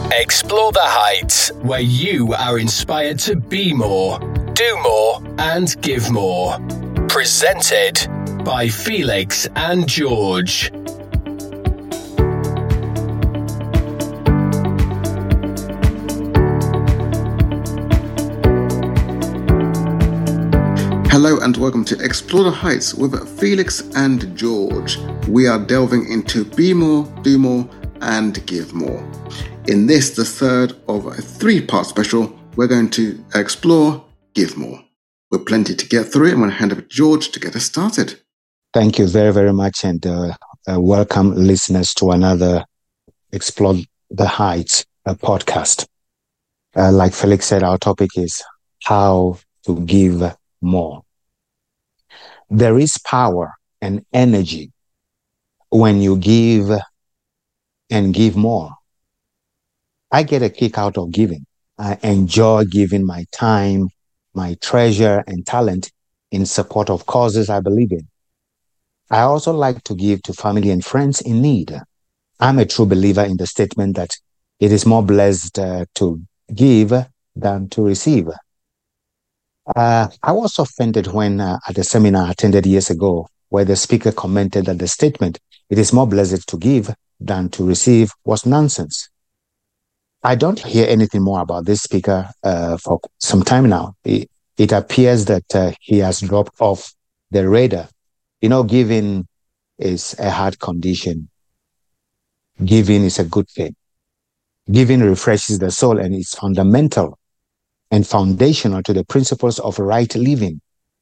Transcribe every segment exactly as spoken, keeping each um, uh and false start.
Explore the heights where you are inspired to be more, do more, and give more. Presented by Felix and George. Hello and welcome to Explore the Heights with Felix and George. We are delving into Be More, Do More, and Give More. In this, the third of a three-part special, we're going to explore Give More. With plenty to get through, I'm going to hand over to George to get us started. Thank you very, very much, and uh, uh, welcome listeners to another Explore the Heights uh, podcast. Uh, like Felix said, our topic is how to give more. There is power and energy when you give and give more. I get a kick out of giving. I enjoy giving my time, my treasure, and talent in support of causes I believe in. I also like to give to family and friends in need. I'm a true believer in the statement that it is more blessed uh, to give than to receive. Uh, I was offended when uh, at a seminar I attended years ago where the speaker commented that the statement, it is more blessed to give than to receive, was nonsense. I don't hear anything more about this speaker uh, for some time now. It, it appears that uh, he has dropped off the radar. You know, giving is a hard condition. Giving is a good thing. Giving refreshes the soul and is fundamental and foundational to the principles of right living.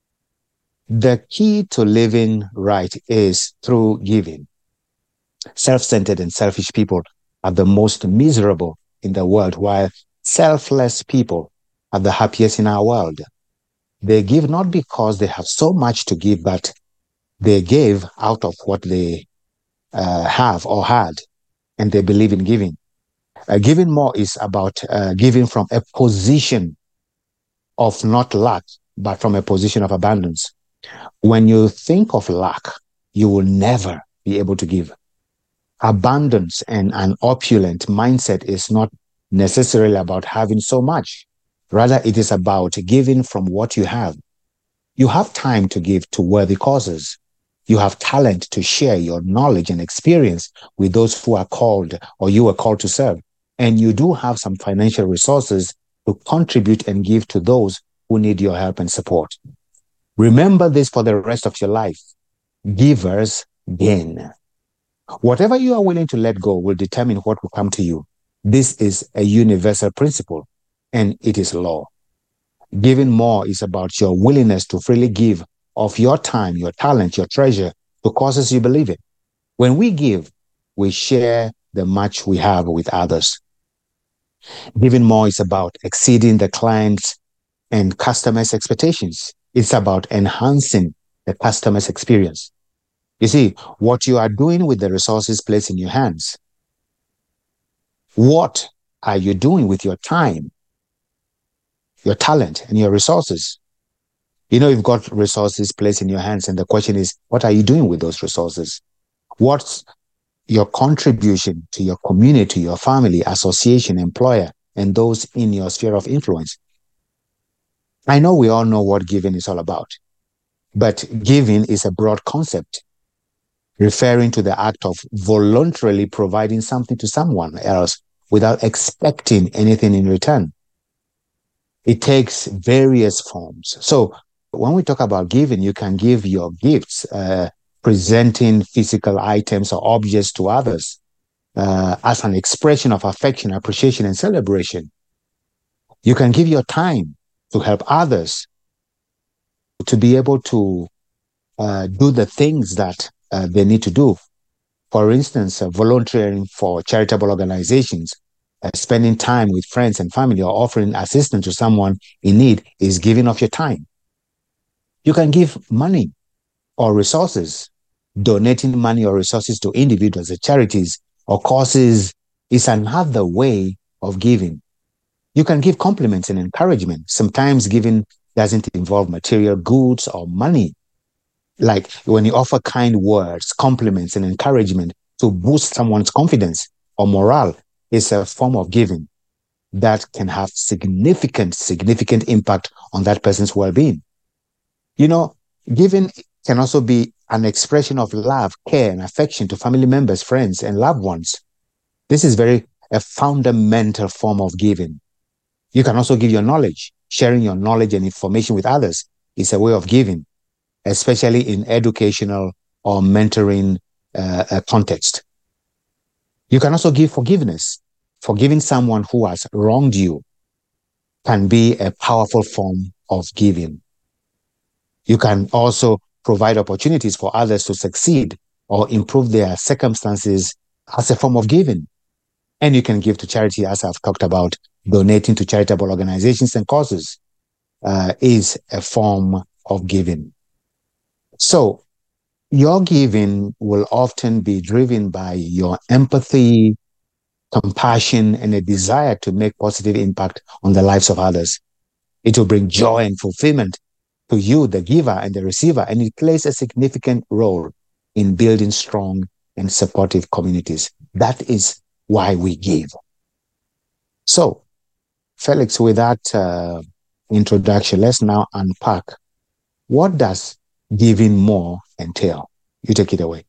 The key to living right is through giving. Self-centered and selfish people are the most miserable in the world, while selfless people are the happiest in our world. They give not because they have so much to give, but they gave out of what they uh, have or had, and they believe in giving. Uh, giving more is about uh, giving from a position of not lack, but from a position of abundance. When you think of lack, you will never be able to give. Abundance and an opulent mindset is not necessarily about having so much. Rather, it is about giving from what you have. You have time to give to worthy causes. You have talent to share your knowledge and experience with those who are called or you are called to serve. And you do have some financial resources to contribute and give to those who need your help and support. Remember this for the rest of your life. Givers gain. Whatever you are willing to let go will determine what will come to you. This is a universal principle, and it is law. Giving more is about your willingness to freely give of your time, your talent, your treasure to causes you believe in. When we give, we share the much we have with others. Giving more is about exceeding the client's and customers' expectations. It's about enhancing the customer's experience. You see, what you are doing with the resources placed in your hands, what are you doing with your time, your talent, and your resources? You know, you've got resources placed in your hands, and the question is, what are you doing with those resources? What's your contribution to your community, your family, association, employer, and those in your sphere of influence? I know we all know what giving is all about, but giving is a broad concept referring to the act of voluntarily providing something to someone else without expecting anything in return. It takes various forms. So when we talk about giving, you can give your gifts, uh, presenting physical items or objects to others uh, as an expression of affection, appreciation, and celebration. You can give your time to help others to be able to uh, do the things that uh, they need to do. For instance, uh, volunteering for charitable organizations, uh, spending time with friends and family, or offering assistance to someone in need is giving of your time. You can give money or resources. Donating money or resources to individuals, or charities, or causes is another way of giving. You can give compliments and encouragement. Sometimes giving doesn't involve material goods or money. Like when you offer kind words, compliments, and encouragement to boost someone's confidence or morale, is a form of giving that can have significant, significant impact on that person's well-being. You know, giving can also be an expression of love, care, and affection to family members, friends, and loved ones. This is very a fundamental form of giving. You can also give your knowledge. Sharing your knowledge and information with others is a way of giving, especially in educational or mentoring uh, uh, context. You can also give forgiveness. Forgiving someone who has wronged you can be a powerful form of giving. You can also provide opportunities for others to succeed or improve their circumstances as a form of giving. And you can give to charity, as I've talked about. Donating to charitable organizations and causes uh, is a form of giving. So your giving will often be driven by your empathy, compassion, and a desire to make positive impact on the lives of others. It will bring joy and fulfillment to you, the giver and the receiver, and it plays a significant role in building strong and supportive communities. That is why we give. So, Felix, with that uh, introduction, let's now unpack what does giving more entail. You take it away.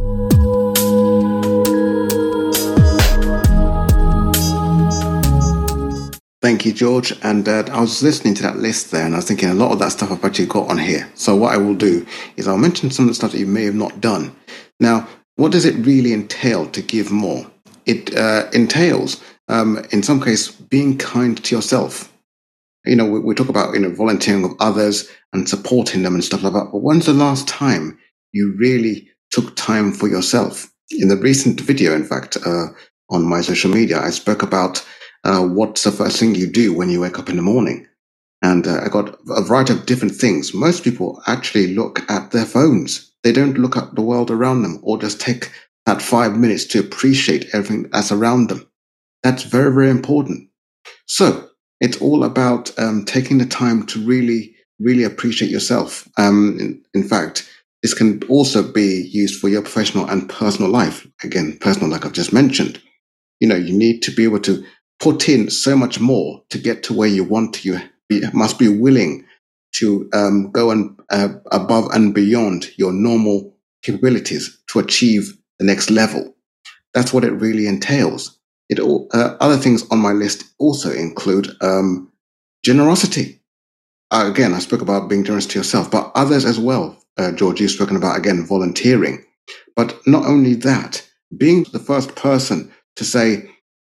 Thank you, George. And uh, I was listening to that list there, and I was thinking a lot of that stuff I've actually got on here. So what I will do is I'll mention some of the stuff that you may have not done. Now, what does it really entail to give more? It uh, entails, um, in some case, being kind to yourself. You know, we, we talk about, you know, volunteering with others and supporting them and stuff like that. But when's the last time you really took time for yourself? In the recent video, in fact, uh, on my social media, I spoke about uh, what's the first thing you do when you wake up in the morning. And uh, I got a variety of different things. Most people actually look at their phones. They don't look at the world around them or just take that five minutes to appreciate everything that's around them. That's very, very important. So it's all about um, taking the time to really, really appreciate yourself. Um, in, in fact, this can also be used for your professional and personal life. Again, personal, like I've just mentioned. You know, you need to be able to put in so much more to get to where you want to. You be, must be willing to um, go and uh, above and beyond your normal capabilities to achieve the next level. That's what it really entails. It all, uh, other things on my list also include um, generosity. Uh, again, I spoke about being generous to yourself, but others as well. Uh, George, you've spoken about, again, volunteering. But not only that, being the first person to say,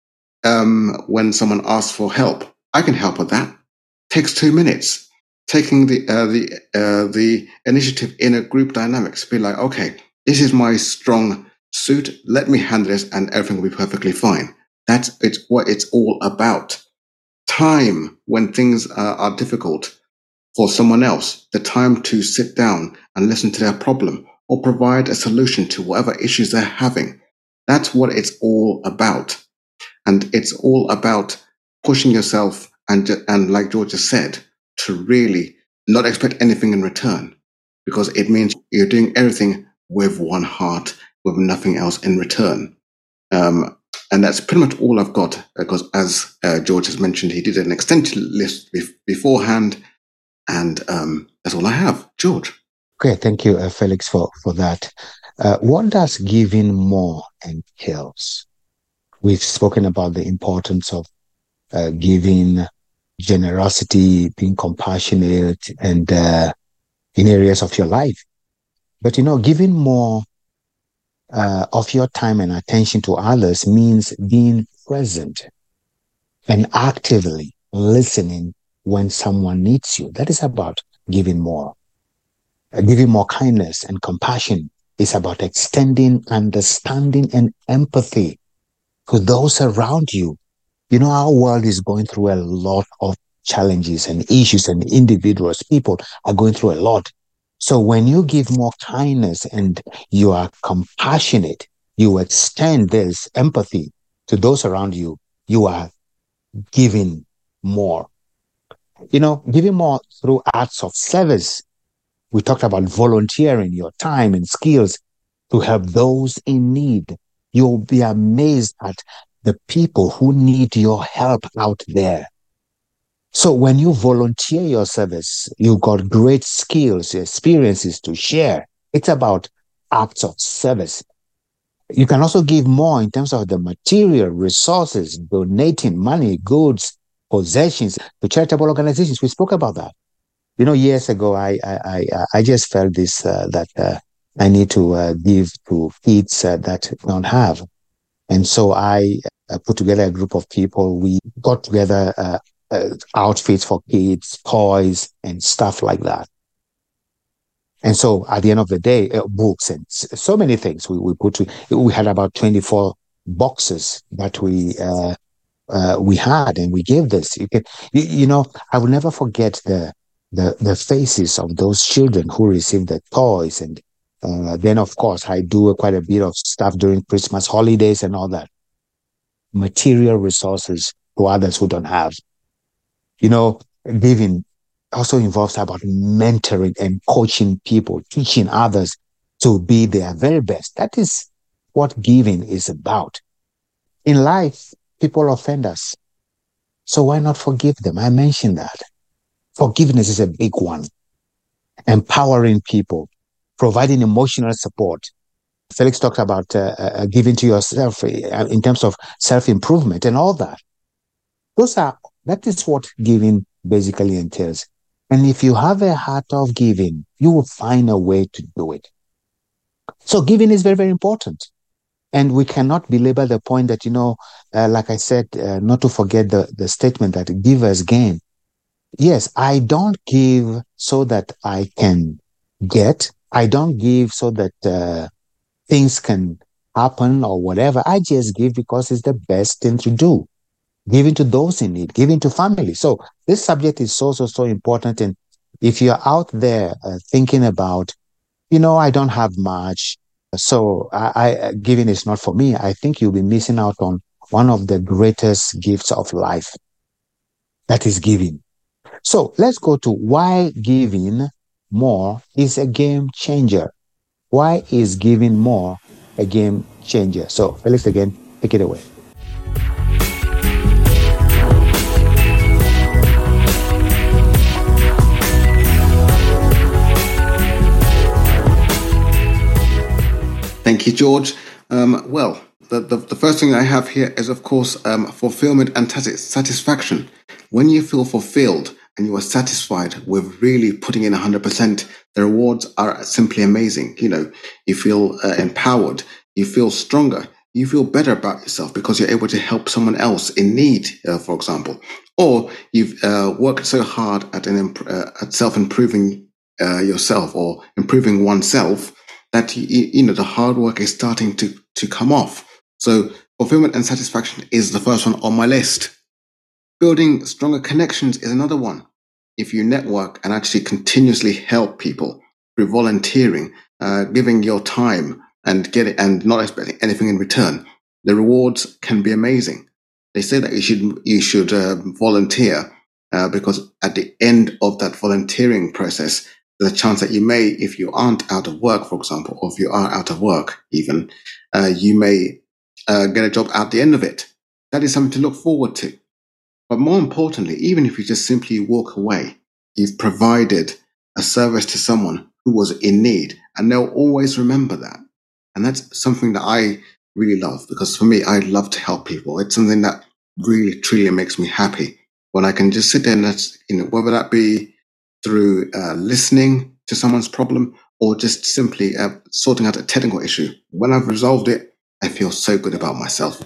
um, when someone asks for help, I can help with that. Takes two minutes. Taking the uh, the uh, the initiative in a group dynamics, be like, okay, this is my strong suit. Let me handle this, and everything will be perfectly fine. That's it's what it's all about. Time when things uh, are difficult for someone else, the time to sit down and listen to their problem or provide a solution to whatever issues they're having. That's what it's all about. And it's all about pushing yourself and, and like George has said, to really not expect anything in return, because it means you're doing everything with one heart, with nothing else in return. Um, and that's pretty much all I've got, because as uh, George has mentioned, he did an extensive list be- beforehand, and um, that's all I have. George. Okay, thank you, uh, Felix, for, for that. Uh, what does giving more entails? We've spoken about the importance of uh, giving, generosity, being compassionate, and uh, in areas of your life. But, you know, giving more uh, of your time and attention to others means being present and actively listening when someone needs you. That is about giving more. Uh, giving more kindness and compassion is about extending understanding and empathy to those around you. You know, our world is going through a lot of challenges and issues, and individuals, people are going through a lot. So when you give more kindness and you are compassionate, you extend this empathy to those around you, you are giving more. You know, giving more through acts of service. We talked about volunteering your time and skills to help those in need. You'll be amazed at the people who need your help out there. So when you volunteer your service, you've got great skills, experiences to share. It's about acts of service. You can also give more in terms of the material resources, donating money, goods, possessions to charitable organizations. We spoke about that. You know, years ago, I I I, I just felt this uh, that uh, I need to uh, give to kids uh, that don't have, and so I uh, put together a group of people. We got together uh, uh, outfits for kids, toys, and stuff like that. And so at the end of the day, uh, books and so many things we, we put to, we had about twenty-four boxes that we, uh, uh, we had, and we gave this. You, can, you, you know, I will never forget the, the, the faces of those children who received the toys. And uh, then, of course, I do quite a bit of stuff during Christmas holidays and all that. Material resources to others who don't have. You know, giving also involves about mentoring and coaching people, teaching others to be their very best. That is what giving is about. In life, people offend us. So why not forgive them? I mentioned that. Forgiveness is a big one. Empowering people, providing emotional support. Felix talked about uh, uh, giving to yourself uh, in terms of self-improvement and all that. Those are, that is what giving basically entails. And if you have a heart of giving, you will find a way to do it. So giving is very, very important. And we cannot belabor the point that, you know, uh, like I said, uh, not to forget the, the statement that givers gain. Yes, I don't give so that I can get. I don't give so that uh, things can happen or whatever. I just give because it's the best thing to do. Giving to those in need, giving to family. So this subject is so, so, so important. And if you're out there uh, thinking about, you know, I don't have much, so I, I giving is not for me, I think you'll be missing out on one of the greatest gifts of life. That is giving. So let's go to why giving more is a game changer. Why is giving more a game changer? So Felix, again, take it away. Thank you, George. Um, well, the, the, the first thing I have here is, of course, um, fulfillment and satisfaction. When you feel fulfilled and you are satisfied with really putting in one hundred percent, the rewards are simply amazing. You know, you feel uh, empowered, you feel stronger, you feel better about yourself because you're able to help someone else in need, uh, for example. Or you've uh, worked so hard at, an imp- uh, at self-improving uh, yourself or improving oneself that, you, you know, the hard work is starting to, to come off. So fulfillment and satisfaction is the first one on my list. Building stronger connections is another one. If you network and actually continuously help people through volunteering, uh, giving your time and get it, and not expecting anything in return, the rewards can be amazing. They say that you should you should uh, volunteer uh, because at the end of that volunteering process, the chance that you may, if you aren't out of work, for example, or if you are out of work even, uh, you may uh, get a job at the end of it. That is something to look forward to. But more importantly, even if you just simply walk away, you've provided a service to someone who was in need, and they'll always remember that. And that's something that I really love, because for me, I love to help people. It's something that really, truly makes me happy when I can just sit there and that's, you know, whether that be through uh, listening to someone's problem or just simply uh, sorting out a technical issue. When I've resolved it, I feel so good about myself.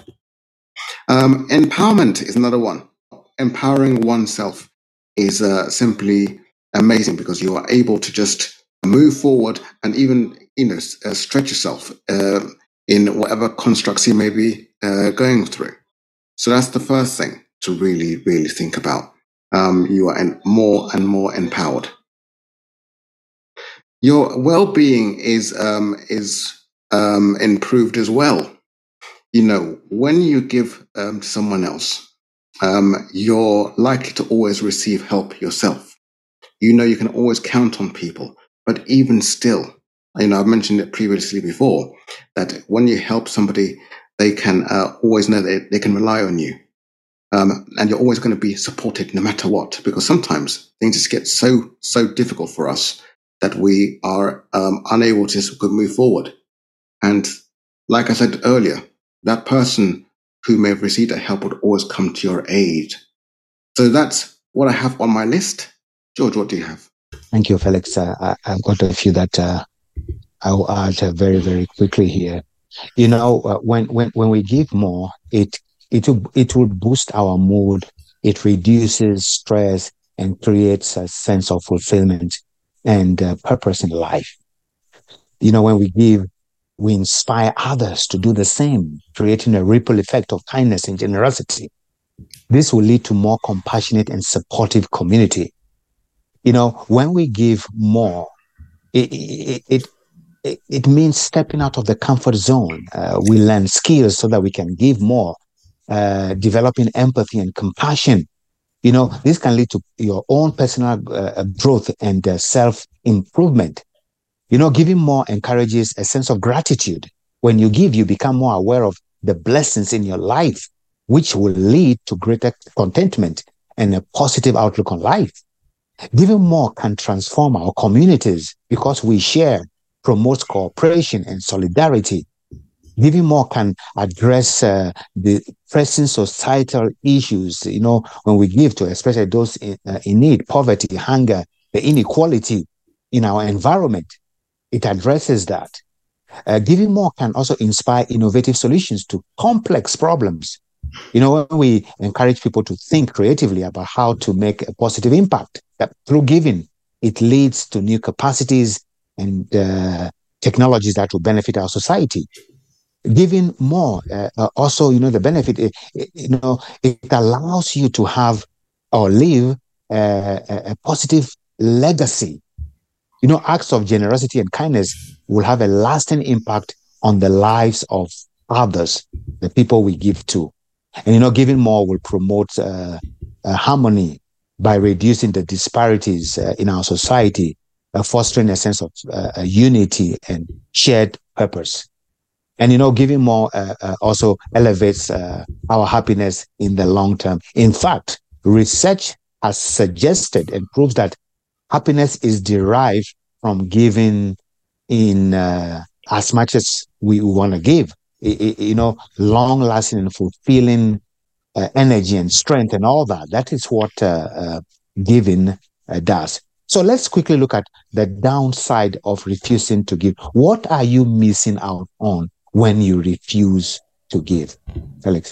Um, empowerment is another one. Empowering oneself is uh, simply amazing because you are able to just move forward and even, you know, uh, stretch yourself uh, in whatever constructs you may be uh, going through. So that's the first thing to really, really think about. Um, you are en- more and more empowered. Your well-being is um, is um, improved as well. You know, when you give um, to someone else, um, you're likely to always receive help yourself. You know, you can always count on people, but even still, you know, I've mentioned it previously before, that when you help somebody they can uh, always know that they can rely on you. Um, and you're always going to be supported no matter what, because sometimes things just get so, so difficult for us that we are um, unable to move forward. And like I said earlier, that person who may have received that help would always come to your aid. So that's what I have on my list. George, what do you have? Thank you, Felix. Uh, I, I've got a few that uh, I'll add uh, very, very quickly here. You know, uh, when, when, when we give more, it It will, it will boost our mood. It reduces stress and creates a sense of fulfillment and uh, purpose in life. You know, when we give, we inspire others to do the same, creating a ripple effect of kindness and generosity. This will lead to more compassionate and supportive community. You know, when we give more, it, it, it It, it means stepping out of the comfort zone. Uh, we learn skills so that we can give more. Uh, developing empathy and compassion. You know, this can lead to your own personal uh, growth and uh, self-improvement. You know, giving more encourages a sense of gratitude. When you give, you become more aware of the blessings in your life, which will lead to greater contentment and a positive outlook on life. Giving more can transform our communities because we share, promotes cooperation and solidarity. Giving more can address uh, the pressing societal issues, you know, when we give to especially those in, uh, in need, poverty, hunger, the inequality in our environment. It addresses that. Uh, giving more can also inspire innovative solutions to complex problems. You know, when we encourage people to think creatively about how to make a positive impact, that through giving, it leads to new capacities and uh, technologies that will benefit our society. Giving more, uh, uh, also, you know, the benefit, it, it, you know, it allows you to have or live uh, a, a positive legacy. You know, acts of generosity and kindness will have a lasting impact on the lives of others, the people we give to. And, you know, giving more will promote uh, uh, harmony by reducing the disparities uh, in our society, uh, fostering a sense of uh, unity and shared purpose. And, you know, giving more uh, uh, also elevates uh, our happiness in the long term. In fact, research has suggested and proves that happiness is derived from giving in uh, as much as we want to give. It, it, you know, long-lasting and fulfilling uh, energy and strength and all that. That is what uh, uh, giving uh, does. So let's quickly look at the downside of refusing to give. What are you missing out on when you refuse to give? Felix.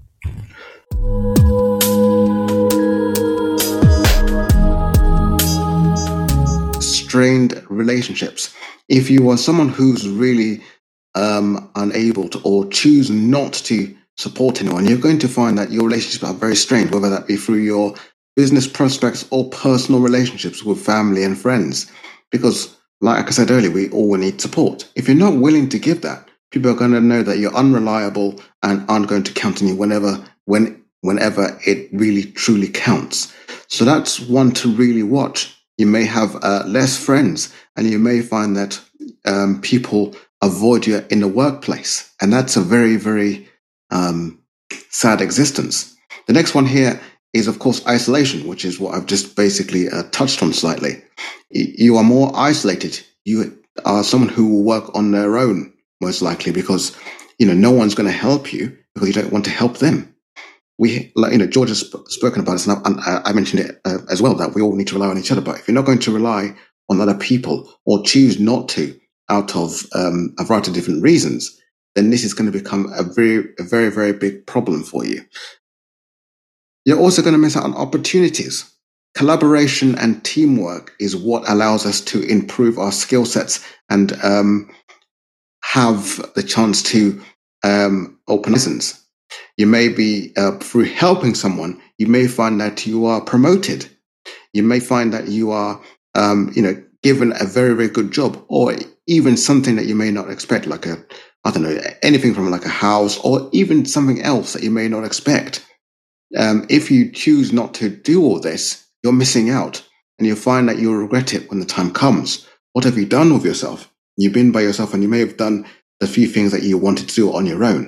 Strained relationships. If you are someone who's really um, unable to or choose not to support anyone, you're going to find that your relationships are very strained, whether that be through your business prospects or personal relationships with family and friends. Because, like I said earlier, we all need support. If you're not willing to give that, people are going to know that you're unreliable and aren't going to count on you whenever, when, whenever it really truly counts. So that's one to really watch. You may have uh, less friends, and you may find that um, people avoid you in the workplace. And that's a very, very um, sad existence. The next one here is, of course, isolation, which is what I've just basically uh, touched on slightly. You are more isolated. You are someone who will work on their own, most likely, because, you know, no one's going to help you because you don't want to help them. We, like, you know, George has sp- spoken about this, and I, I mentioned it uh, as well, that we all need to rely on each other. But if you're not going to rely on other people or choose not to out of um, a variety of different reasons, then this is going to become a very, a very, very big problem for you. You're also going to miss out on opportunities. Collaboration and teamwork is what allows us to improve our skill sets and um, have the chance to um, open lessons. You may be, uh, through helping someone, you may find that you are promoted. You may find that you are, um, you know, given a very, very good job, or even something that you may not expect, like a, I don't know, anything from like a house, or even something else that you may not expect. Um, if you choose not to do all this, you're missing out, and you'll find that you'll regret it when the time comes. What have you done with yourself? You've been by yourself, and you may have done the few things that you wanted to do on your own.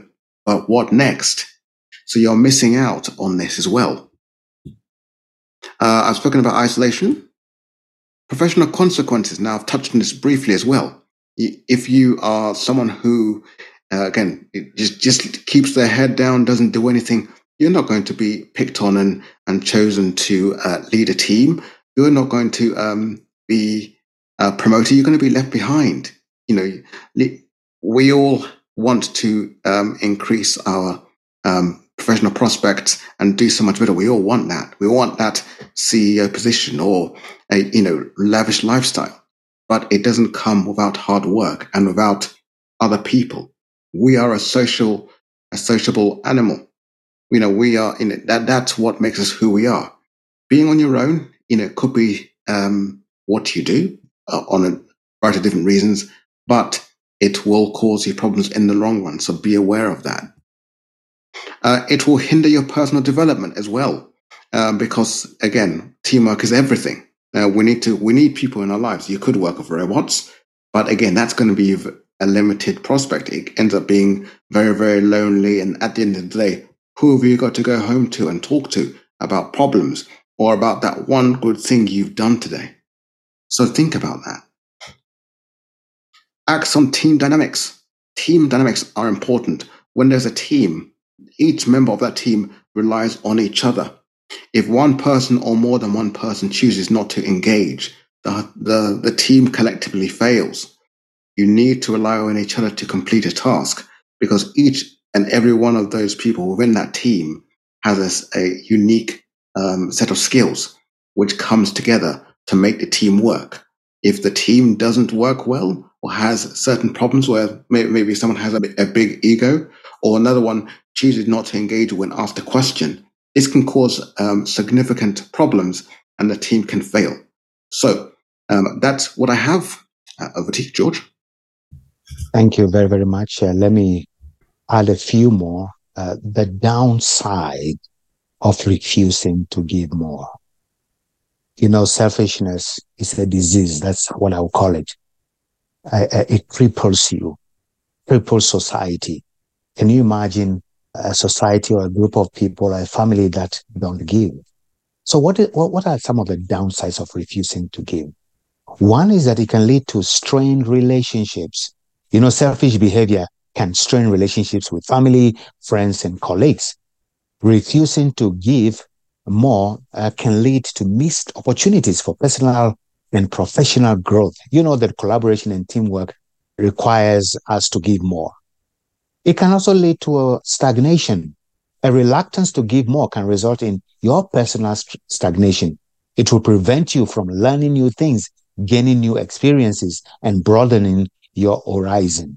but what next? So you're missing out on this as well. Uh, I've spoken about isolation. Professional consequences. Now, I've touched on this briefly as well. If you are someone who, uh, again, just, just keeps their head down, doesn't do anything, you're not going to be picked on and, and chosen to uh, lead a team. You're not going to um, be uh, promoted. You're going to be left behind. You know, we all want to um, increase our um, professional prospects and do so much better. We all want that. We want that C E O position or a, you know, lavish lifestyle, but it doesn't come without hard work and without other people. We are a social, a sociable animal. You know, we are in it. That, that's what makes us who we are. Being on your own, you know, could be um, what you do uh, on a variety of different reasons, but it will cause you problems in the long run. So be aware of that. Uh, it will hinder your personal development as well, uh, because again, teamwork is everything. Uh, we need to we need people in our lives. You could work with robots, but again, that's going to be a limited prospect. It ends up being very, very lonely. And at the end of the day, who have you got to go home to and talk to about problems or about that one good thing you've done today? So think about that. Acts on team dynamics. Team dynamics are important. When there's a team, each member of that team relies on each other. If one person or more than one person chooses not to engage, the, the, the team collectively fails. You need to rely on each other to complete a task because each and every one of those people within that team has a, a unique um, set of skills which comes together to make the team work. If the team doesn't work well or has certain problems where maybe someone has a, a big ego or another one chooses not to engage when asked a question, this can cause um, significant problems and the team can fail. So um, that's what I have. Uh, over to you, George. Thank you very, very much. Uh, let me add a few more. Uh, the downside of refusing to give more. You know, selfishness is a disease. That's what I would call it. Uh, uh, it cripples you, cripples society. Can you imagine a society or a group of people, a family that don't give? So what, is, what, what are some of the downsides of refusing to give? One is that it can lead to strained relationships. You know, selfish behavior can strain relationships with family, friends, and colleagues. Refusing to give more uh, can lead to missed opportunities for personal and professional growth. You know that collaboration and teamwork requires us to give more. It can also lead to a stagnation. A reluctance to give more can result in your personal st- stagnation. It will prevent you from learning new things, gaining new experiences, and broadening your horizon.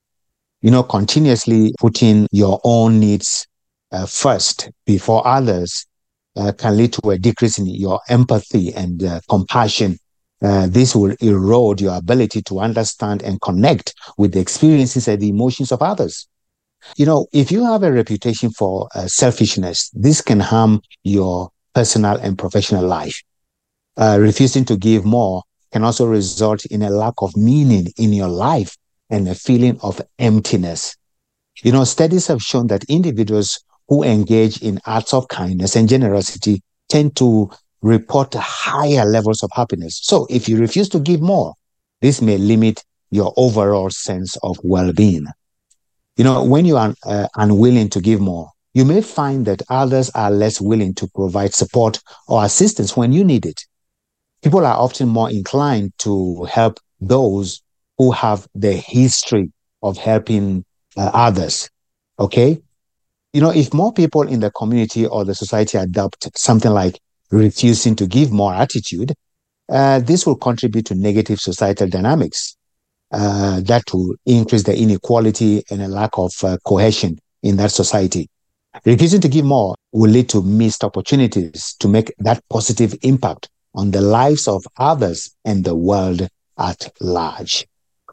You know, continuously putting your own needs uh, first before others uh, can lead to a decrease in your empathy and uh, compassion. Uh, this will erode your ability to understand and connect with the experiences and the emotions of others. You know, if you have a reputation for uh, selfishness, this can harm your personal and professional life. Uh, refusing to give more can also result in a lack of meaning in your life and a feeling of emptiness. You know, studies have shown that individuals who engage in acts of kindness and generosity tend to report higher levels of happiness. So if you refuse to give more, this may limit your overall sense of well-being. You know, when you are uh, unwilling to give more, you may find that others are less willing to provide support or assistance when you need it. People are often more inclined to help those who have the history of helping uh, others. Okay? You know, if more people in the community or the society adopt something like refusing to give more attitude, uh, this will contribute to negative societal dynamics. Uh, that will increase the inequality and a lack of uh, cohesion in that society. Refusing to give more will lead to missed opportunities to make that positive impact on the lives of others and the world at large.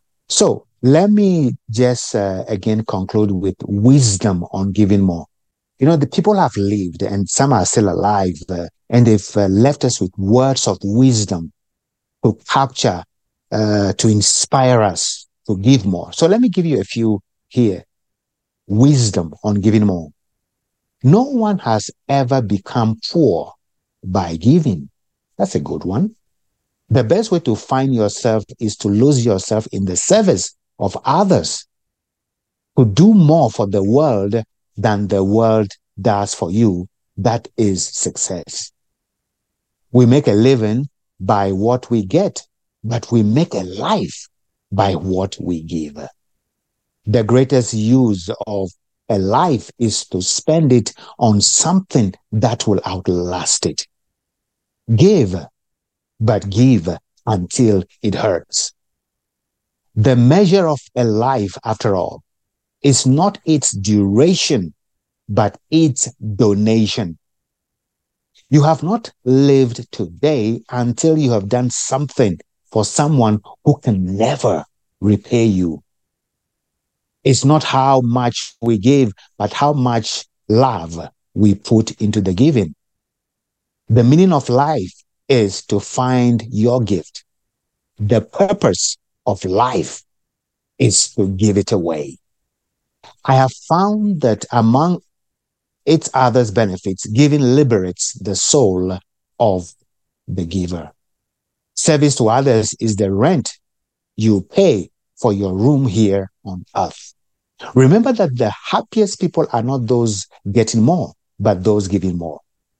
So let me just uh, again conclude with wisdom on giving more. You know, the people have lived and some are still alive uh, and they've uh, left us with words of wisdom to capture, uh, to inspire us to give more. So let me give you a few here. wisdom on giving more. No one has ever become poor by giving. That's a good one. The best way to find yourself is to lose yourself in the service of others, to do more for the world than the world does for you. That is success. We make a living by what we get, but we make a life by what we give. The greatest use of a life is to spend it on something that will outlast it. Give, but give until it hurts. The measure of a life, after all, is not its duration, but its donation. You have not lived today until you have done something for someone who can never repay you. It's not how much we give, but how much love we put into the giving. The meaning of life is to find your gift. The purpose of life is to give it away. I have found that among its other benefits, giving liberates the soul of the giver. Service to others is the rent you pay for your room here on earth. Remember that the happiest people are not those getting more, but those giving more.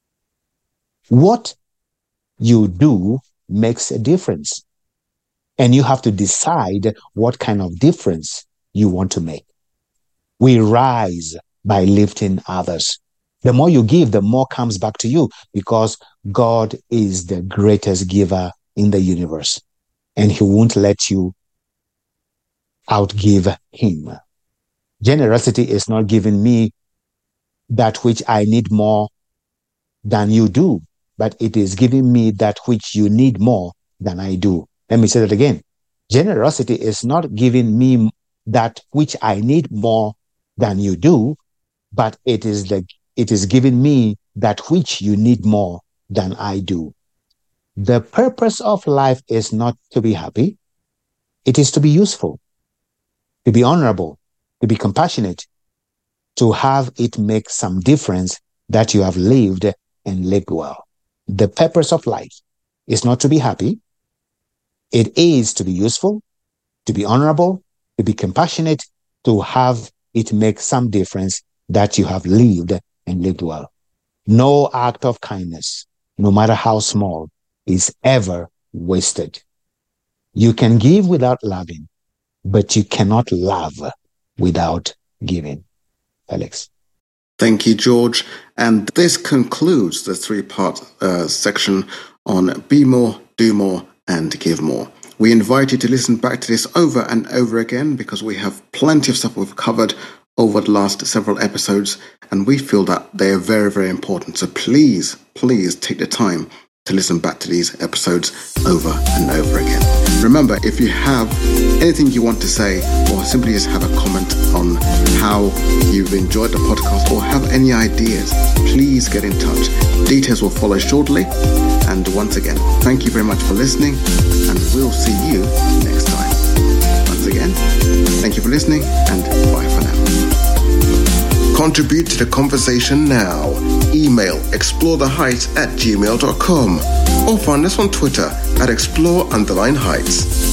What you do makes a difference, and you have to decide what kind of difference you want to make. We rise by lifting others. The more you give, the more comes back to you, because God is the greatest giver in the universe, and he won't let you outgive him. Generosity is not giving me that which I need more than you do, but it is giving me that which you need more than I do. Let me say that again. Generosity is not giving me that which I need more than you do, but it is the it is giving me that which you need more than I do. The purpose of life is not to be happy. It is to be useful, to be honorable, to be compassionate, to have it make some difference that you have lived and lived well. The purpose of life is not to be happy. It is to be useful, to be honorable, to be compassionate, to have it make some difference that you have lived and lived well. No act of kindness, no matter how small, is ever wasted. You can give without loving, but you cannot love without giving. Alex. Thank you, George. And this concludes the three-part uh, section on Be More, Do More, and Give More. We invite you to listen back to this over and over again, because we have plenty of stuff we've covered over the last several episodes, and we feel that they are very, very important. So please, please take the time to listen back to these episodes over and over again. Remember, if you have anything you want to say, or simply just have a comment on how you've enjoyed the podcast, or have any ideas, please get in touch. Details will follow shortly. And once again, thank you very much for listening, and we'll see you next time. Once again, thank you for listening, and bye for now. Contribute to the conversation now. Email exploretheheights at gmail dot com, or find us on Twitter at explore underline heights.